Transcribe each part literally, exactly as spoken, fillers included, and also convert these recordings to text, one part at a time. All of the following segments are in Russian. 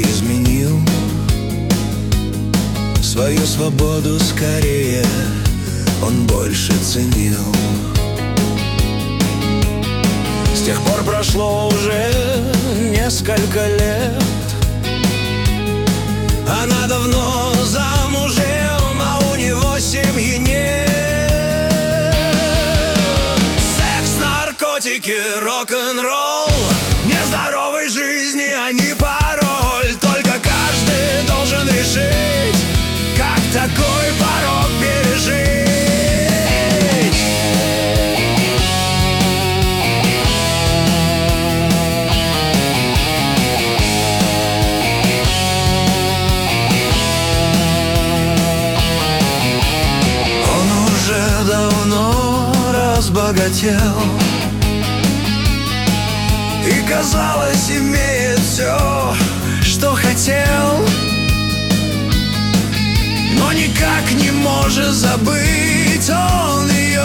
изменил. Свою свободу скорее он больше ценил. С тех пор прошло уже несколько лет. Она давно замужем, а у него семьи нет. Секс, наркотики, рок-н-ролл, нездоровой жизни они пароль. Только каждый должен решить, как такой порог пережить. Давно разбогател и, казалось, имеет все, что хотел, но никак не может забыть он ее.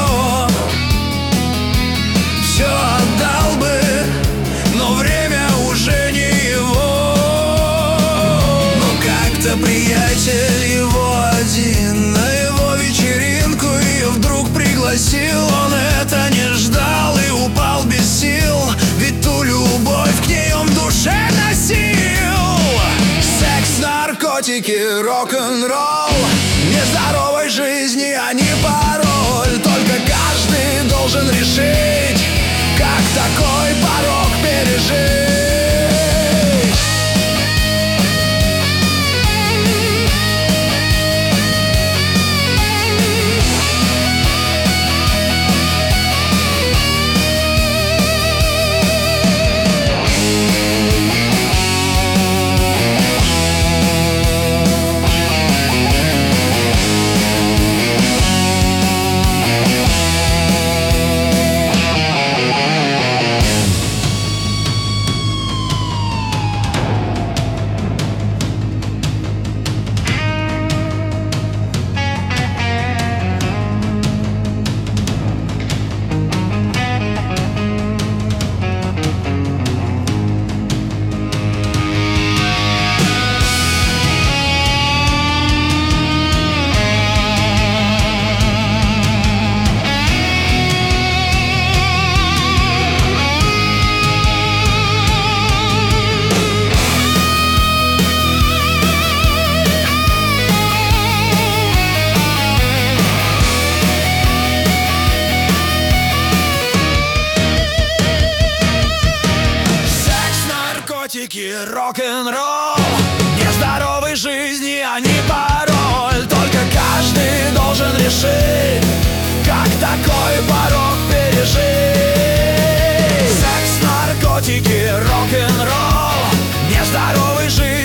Все отдал бы, но время уже не его. Но как-то приятель его один на его вечеринку ее вдруг пригласил. Он это не ждал и упал без сил, ведь ту любовь к ней он в душе носил. Секс, наркотики, рок-н-ролл, нездоровой жизни они пароль. Только каждый должен решить, как такой порог пережить. Рок-н-ролл, нездоровой жизни они пароль. Только каждый должен решить, как такой порог пережить. Секс, наркотики, рок-н-ролл, нездоровой жизни